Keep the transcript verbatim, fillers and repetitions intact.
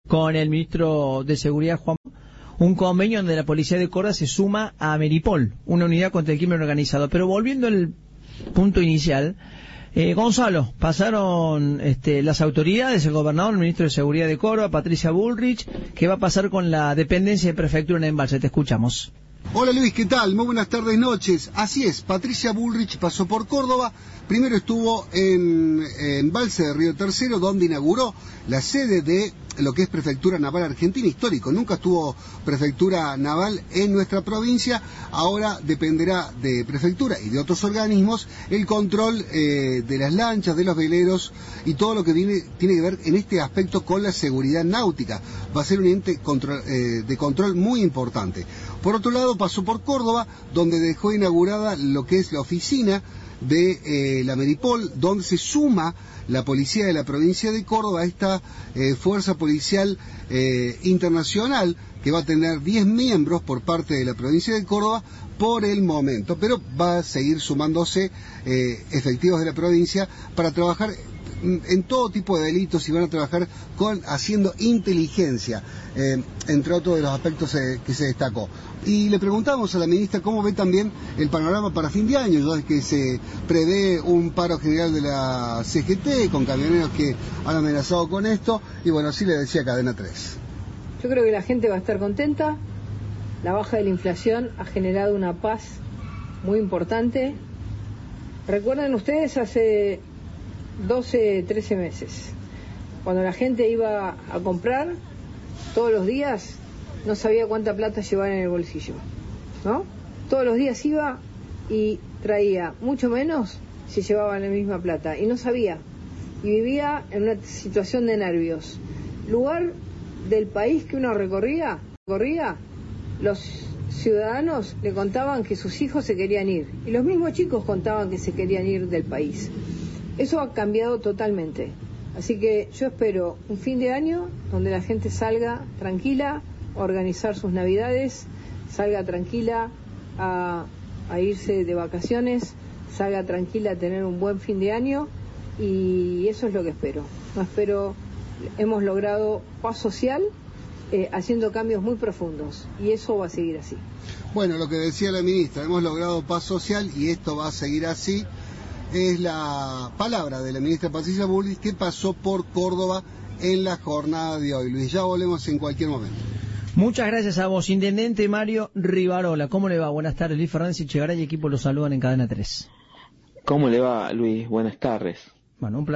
con el ministro de Seguridad, Juan, un convenio donde la policía de Córdoba se suma a Meripol, una unidad contra el crimen organizado. Pero volviendo al punto inicial, eh, Gonzalo, pasaron este, las autoridades, el gobernador, el ministro de Seguridad de Córdoba, Patricia Bullrich. ¿Qué va a pasar con la dependencia de prefectura en Embalse? Te escuchamos. Hola Luis, ¿qué tal? Muy buenas tardes, noches. Así es, Patricia Bullrich pasó por Córdoba. Primero estuvo en, en Embalse de Río Tercero, donde inauguró la sede de lo que es Prefectura Naval Argentina, histórico. Nunca estuvo Prefectura Naval en nuestra provincia. Ahora dependerá de Prefectura y de otros organismos el control eh, de las lanchas, de los veleros y todo lo que viene, tiene que ver en este aspecto con la seguridad náutica. Va a ser un ente control, eh, de control muy importante. Por otro lado, pasó por Córdoba, donde dejó inaugurada lo que es la oficina de eh, la Meripol, donde se suma la policía de la provincia de Córdoba a esta eh, fuerza policial eh, internacional, que va a tener diez miembros por parte de la provincia de Córdoba por el momento, pero va a seguir sumándose eh, efectivos de la provincia para trabajar en todo tipo de delitos y van a trabajar con haciendo inteligencia, eh, entre otros de los aspectos eh, que se destacó. Y le preguntamos a la ministra cómo ve también el panorama para fin de año, ya que se prevé un paro general de la C G T con camioneros que han amenazado con esto, y bueno, así le decía Cadena tres. Yo creo que la gente va a estar contenta. La baja de la inflación ha generado una paz muy importante. Recuerden ustedes hace doce, trece meses, cuando la gente iba a comprar todos los días, no sabía cuánta plata llevar en el bolsillo, ¿no? Todos los días iba y traía mucho menos si llevaba la misma plata, y no sabía, y vivía en una situación de nervios. Lugar del país que uno recorría, recorría, los ciudadanos le contaban que sus hijos se querían ir, y los mismos chicos contaban que se querían ir del país. Eso ha cambiado totalmente. Así que yo espero un fin de año donde la gente salga tranquila a organizar sus navidades, salga tranquila a, a irse de vacaciones, salga tranquila a tener un buen fin de año, y eso es lo que espero. No espero, hemos logrado paz social eh, haciendo cambios muy profundos, y eso va a seguir así. Bueno, lo que decía la ministra, hemos logrado paz social y esto va a seguir así. Es la palabra de la ministra Patricia Bullrich, que pasó por Córdoba en la jornada de hoy. Luis, ya volvemos en cualquier momento. Muchas gracias a vos, Intendente Mario Rivarola. ¿Cómo le va? Buenas tardes. Luis Fernández Echegaray y equipo los saludan en Cadena tres. ¿Cómo le va, Luis? Buenas tardes. Bueno, un placer.